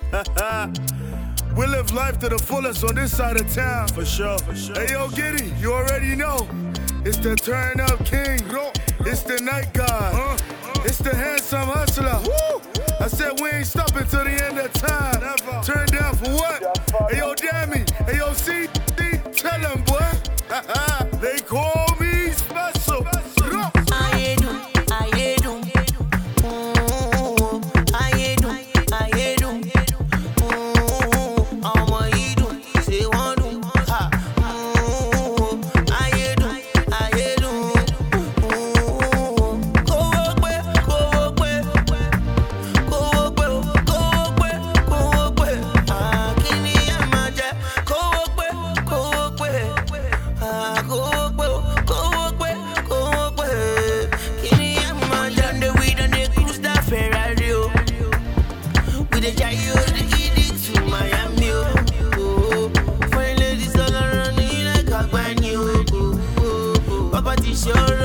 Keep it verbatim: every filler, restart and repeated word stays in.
We live life to the fullest on this side of town. For sure, for sure. Hey, yo, Giddy, you already know. It's the turn up king. It's the night god. It's the handsome hustler. I said we ain't stopping till the end of time. Never. Turn down for what? Hey, yo, Dammy. Hey, yo, C. Tell them, boy. They call me special. I do, I do. I do, I do. I'm a do. Say one do. Ha. I do, I do. Go away, go away. Go away, go away, go away. Ah, kini amaje. Go away, go away. Ah, go away, go away, go away. Kini amaje. Done the weed and the cruise that Ferrari. With the Jayo, the E D to Miami. Oh, fine ladies all around me like a brand new. Papa T-shirt.